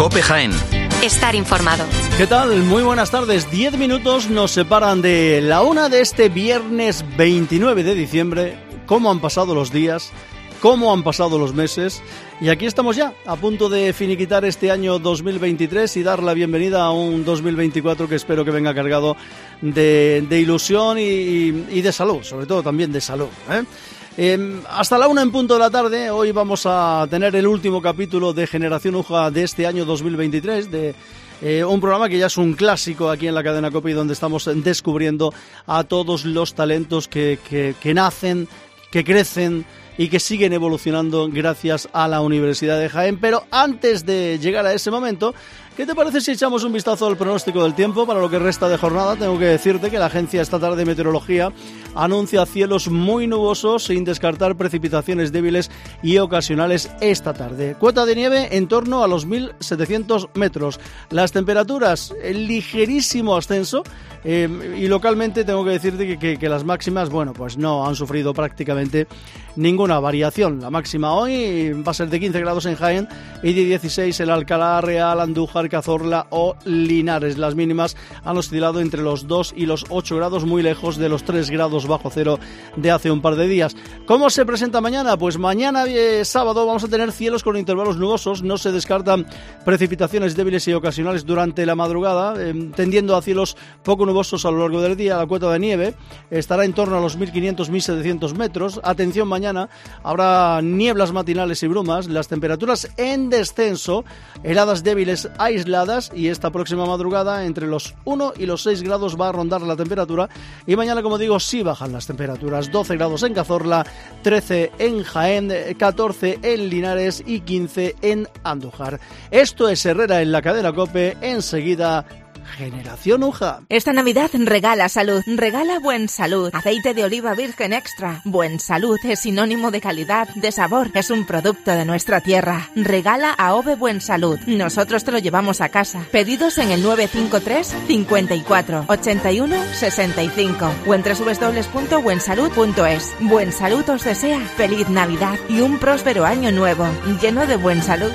COPE Jaén. Estar informado. ¿Qué tal? Muy buenas tardes. 10 minutos nos separan de la 1 de este viernes 29 de diciembre. ¿Cómo han pasado los días? ¿Cómo han pasado los meses? Y aquí estamos ya, a punto de finiquitar este año 2023 y dar la bienvenida a un 2024 que espero que venga cargado de ilusión y de salud, sobre todo también de salud, hasta la 1 en punto de la tarde, hoy vamos a tener el último capítulo de Generación UJA de este año 2023, de un programa que ya es un clásico aquí en la cadena COPE y donde estamos descubriendo a todos los talentos que nacen, que crecen y que siguen evolucionando gracias a la Universidad de Jaén. Pero antes de llegar a ese momento, ¿qué te parece si echamos un vistazo al pronóstico del tiempo para lo que resta de jornada? Tengo que decirte que la Agencia Estatal de Meteorología anuncia cielos muy nubosos sin descartar precipitaciones débiles y ocasionales esta tarde. Cuota de nieve en torno a los 1.700 metros. Las temperaturas, ligerísimo ascenso y localmente tengo que decirte que las máximas, bueno, pues no han sufrido prácticamente ninguna variación. La máxima hoy va a ser de 15 grados en Jaén y de 16 en Alcalá, Real, Andújar, Cazorla o Linares. Las mínimas han oscilado entre los 2 y los 8 grados, muy lejos de los 3 grados bajo cero de hace un par de días. ¿Cómo se presenta mañana? Pues mañana sábado vamos a tener cielos con intervalos nubosos, no se descartan precipitaciones débiles y ocasionales durante la madrugada, tendiendo a cielos poco nubosos a lo largo del día. La cuota de nieve estará en torno a los 1.500-1.700 metros. Atención, mañana habrá nieblas matinales y brumas, las temperaturas en descenso, heladas débiles aisladas y esta próxima madrugada entre los 1 y los 6 grados va a rondar la temperatura y mañana, como digo, sí bajan las temperaturas. 12 grados en Cazorla, 13 en Jaén, 14 en Linares y 15 en Andújar. Esto es Herrera en la cadena COPE. Enseguida, Generación UJA. Esta Navidad regala salud, regala Buen Salud. Aceite de oliva virgen extra. Buen Salud es sinónimo de calidad, de sabor. Es un producto de nuestra tierra. Regala AOVE Buen Salud. Nosotros te lo llevamos a casa. Pedidos en el 953 54 81 65 o en www.buensalud.es. Buen Salud os desea feliz Navidad y un próspero año nuevo, lleno de buena salud.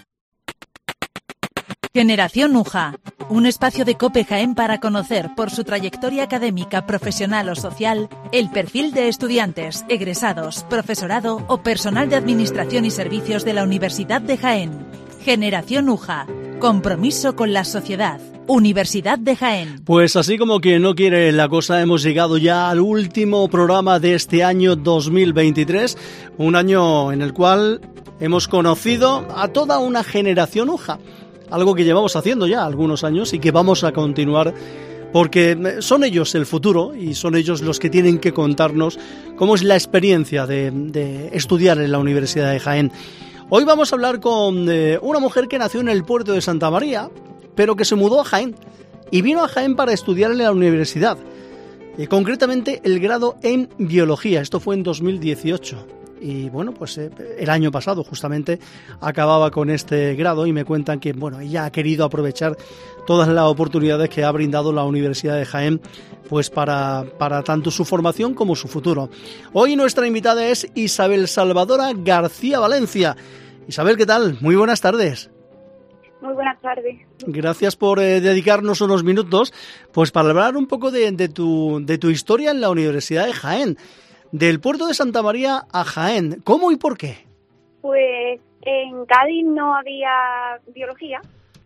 Generación UJA, un espacio de COPE Jaén para conocer, por su trayectoria académica, profesional o social, el perfil de estudiantes, egresados, profesorado o personal de administración y servicios de la Universidad de Jaén. Generación UJA, compromiso con la sociedad. Universidad de Jaén. Pues así como quien no quiere la cosa, hemos llegado ya al último programa de este año 2023, un año en el cual hemos conocido a toda una generación UJA. Algo que llevamos haciendo ya algunos años y que vamos a continuar porque son ellos el futuro y son ellos los que tienen que contarnos cómo es la experiencia de estudiar en la Universidad de Jaén. Hoy vamos a hablar con una mujer que nació en el puerto de Santa María, pero que se mudó a Jaén y vino a Jaén para estudiar en la universidad, concretamente el grado en Biología. Esto fue en 2018. Y bueno, pues el año pasado justamente acababa con este grado y me cuentan que bueno, ella ha querido aprovechar todas las oportunidades que ha brindado la Universidad de Jaén pues para tanto su formación como su futuro. Hoy nuestra invitada es Isabel Salvadora García Valencia. Isabel, ¿qué tal? Muy buenas tardes. Muy buenas tardes. Gracias por dedicarnos unos minutos pues para hablar un poco de tu historia en la Universidad de Jaén. Del puerto de Santa María a Jaén, ¿cómo y por qué? Pues en Cádiz no había biología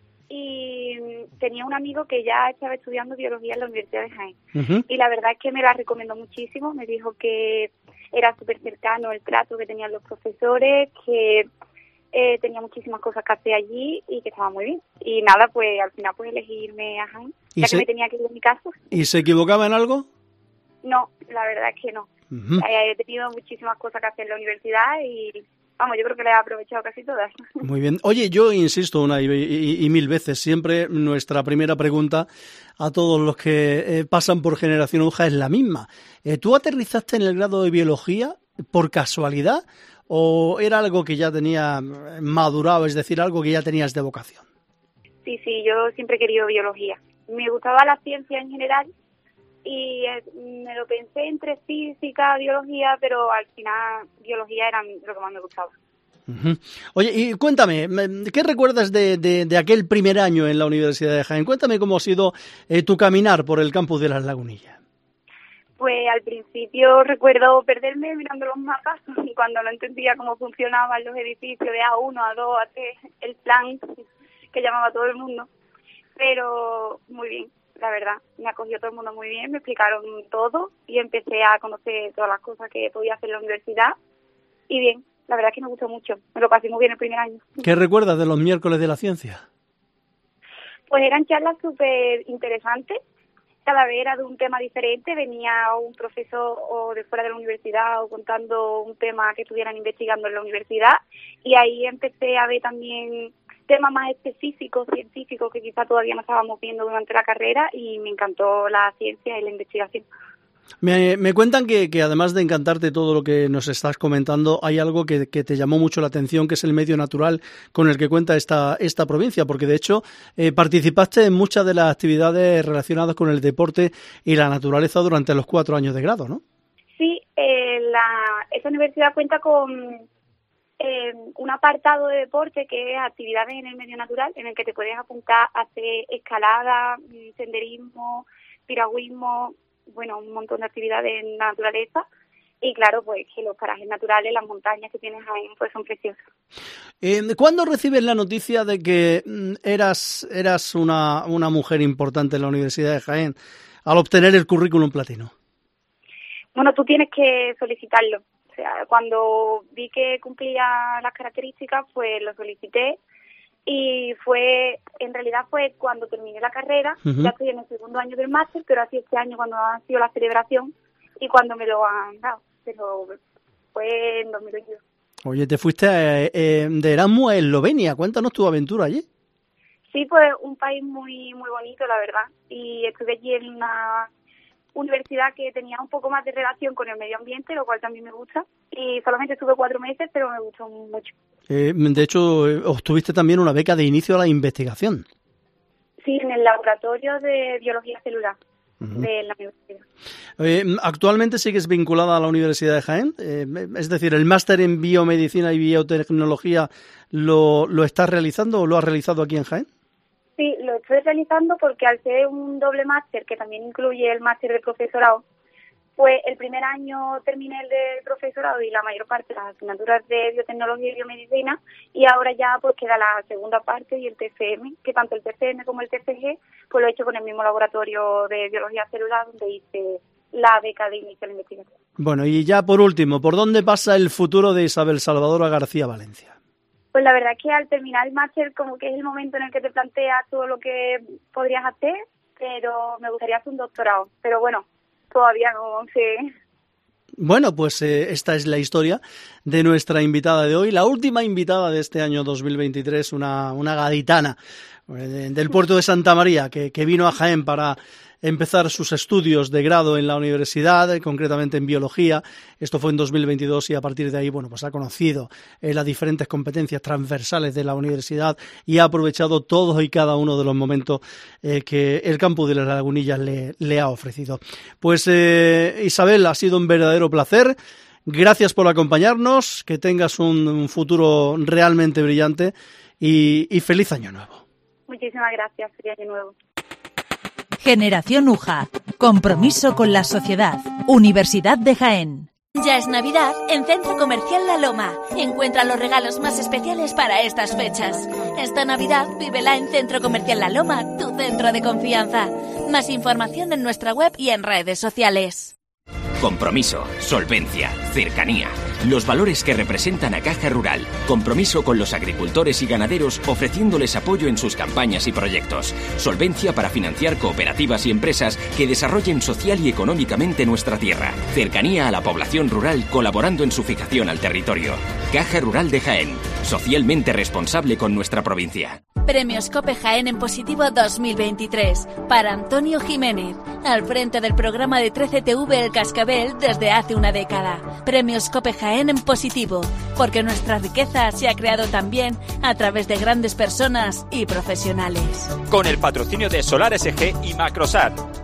y tenía un amigo que ya estaba estudiando biología en la Universidad de Jaén. Uh-huh. Y la verdad es que me la recomendó muchísimo, me dijo que era súper cercano el trato que tenían los profesores, que tenía muchísimas cosas que hacer allí y que estaba muy bien. Y nada, pues al final pues elegí irme a Jaén, ya que me tenía que ir en mi caso. ¿Y se equivocaba en algo? No, la verdad es que no. Uh-huh. He tenido muchísimas cosas que hacer en la universidad y vamos, yo creo que las he aprovechado casi todas. Muy bien. Oye, yo insisto una y mil veces, siempre nuestra primera pregunta a todos los que pasan por Generación UJA es la misma. ¿Tú aterrizaste en el grado de Biología por casualidad o era algo que ya tenía madurado, es decir, algo que ya tenías de vocación? Sí, yo siempre he querido biología. Me gustaba la ciencia en general y me lo pensé entre física, biología, pero al final biología era lo que más me gustaba. Uh-huh. Oye, y cuéntame, ¿qué recuerdas de aquel primer año en la Universidad de Jaén? Cuéntame cómo ha sido tu caminar por el campus de Las Lagunillas. Pues al principio recuerdo perderme mirando los mapas y cuando no entendía cómo funcionaban los edificios de A1, A2, A3, el plan que llamaba a todo el mundo. Pero muy bien, la verdad, me acogió todo el mundo muy bien, me explicaron todo y empecé a conocer todas las cosas que podía hacer en la universidad y bien, la verdad es que me gustó mucho, me lo pasé muy bien el primer año. ¿Qué recuerdas de los miércoles de la ciencia? Pues eran charlas súper interesantes. Cada vez era de un tema diferente, venía un profesor o de fuera de la universidad o contando un tema que estuvieran investigando en la universidad y ahí empecé a ver también temas más específicos, científicos, que quizá todavía no estábamos viendo durante la carrera y me encantó la ciencia y la investigación. Me cuentan que además de encantarte todo lo que nos estás comentando, hay algo que te llamó mucho la atención, que es el medio natural con el que cuenta esta provincia, porque de hecho participaste en muchas de las actividades relacionadas con el deporte y la naturaleza durante los 4 años de grado, ¿no? Sí, esa universidad cuenta con un apartado de deporte que es actividades en el medio natural, en el que te puedes apuntar a hacer escalada, senderismo, piragüismo, bueno, un montón de actividades en la naturaleza y claro, pues que los parajes naturales, las montañas que tienes ahí, pues son preciosas. ¿Cuándo recibes la noticia de que eras una mujer importante en la Universidad de Jaén al obtener el currículum platino? Bueno, tú tienes que solicitarlo. O sea, cuando vi que cumplía las características, pues lo solicité y en realidad fue cuando terminé la carrera. Ya estoy en el 2º año del máster, pero así este año cuando ha sido la celebración y cuando me lo han dado, pero fue en 2022. Oye, te fuiste de Erasmus a Eslovenia, cuéntanos tu aventura allí. Sí, pues un país muy muy bonito, la verdad, y estuve allí en una universidad que tenía un poco más de relación con el medio ambiente, lo cual también me gusta, y solamente estuve 4 meses, pero me gustó mucho. De hecho, obtuviste también una beca de inicio a la investigación. Sí, en el laboratorio de biología celular de la universidad. ¿Actualmente sigues vinculada a la Universidad de Jaén? Es decir, ¿el máster en biomedicina y biotecnología lo estás realizando o lo has realizado aquí en Jaén? Sí, lo estoy realizando porque al ser un doble máster, que también incluye el máster de profesorado, pues el primer año terminé el de profesorado y la mayor parte de las asignaturas de biotecnología y biomedicina, y ahora ya pues queda la segunda parte y el TFM, que tanto el TFM como el TFG pues lo he hecho con el mismo laboratorio de biología celular donde hice la beca de inicio a la investigación. Bueno, y ya por último, ¿por dónde pasa el futuro de Isabel Salvadora García Valencia? Pues la verdad es que al terminar el máster como que es el momento en el que te planteas todo lo que podrías hacer, pero me gustaría hacer un doctorado. Pero bueno, todavía no sé. Bueno, pues esta es la historia de nuestra invitada de hoy, la última invitada de este año 2023, una gaditana del puerto de Santa María que vino a Jaén para empezar sus estudios de grado en la universidad, concretamente en biología. Esto fue en 2022 y a partir de ahí, bueno, pues ha conocido las diferentes competencias transversales de la universidad y ha aprovechado todos y cada uno de los momentos que el campus de Las Lagunillas le ha ofrecido. Pues Isabel, ha sido un verdadero placer. Gracias por acompañarnos, que tengas un futuro realmente brillante y feliz año nuevo. Muchísimas gracias, feliz año nuevo. Generación UJA. Compromiso con la sociedad. Universidad de Jaén. Ya es Navidad en Centro Comercial La Loma. Encuentra los regalos más especiales para estas fechas. Esta Navidad vívela en Centro Comercial La Loma, tu centro de confianza. Más información en nuestra web y en redes sociales. Compromiso, solvencia, cercanía. Los valores que representan a Caja Rural. Compromiso con los agricultores y ganaderos ofreciéndoles apoyo en sus campañas y proyectos. Solvencia para financiar cooperativas y empresas que desarrollen social y económicamente nuestra tierra. Cercanía a la población rural colaborando en su fijación al territorio. Caja Rural de Jaén. Socialmente responsable con nuestra provincia. Premios COPE Jaén en Positivo 2023 para Antonio Jiménez, al frente del programa de 13TV El Cascabel desde hace una década. Premios COPE Jaén en Positivo, porque nuestra riqueza se ha creado también a través de grandes personas y profesionales. Con el patrocinio de Solar SG y Macrosat.